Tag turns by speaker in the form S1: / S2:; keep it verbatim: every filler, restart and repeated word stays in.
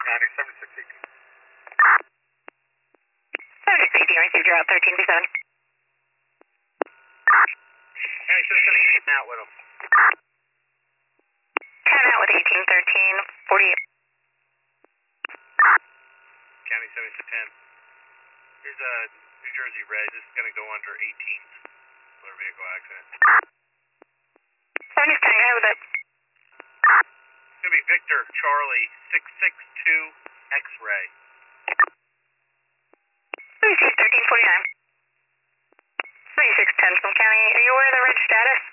S1: County, seventy-six eighteen.
S2: seventy-six eighteen, received your out thirteen two seven.
S1: County seventy-six eighteen out with him.
S2: ten out with eighteen thirteen, forty-eight.
S1: County seventy-six ten. Here's a New Jersey Red. This is going to go under eighteen. Motor vehicle accident.
S2: seventy-six ten, go ahead with it.
S1: It's going to be Victor Charlie six six two X-ray.
S2: thirteen forty-nine. seventy-six ten from County, are you aware of the red status?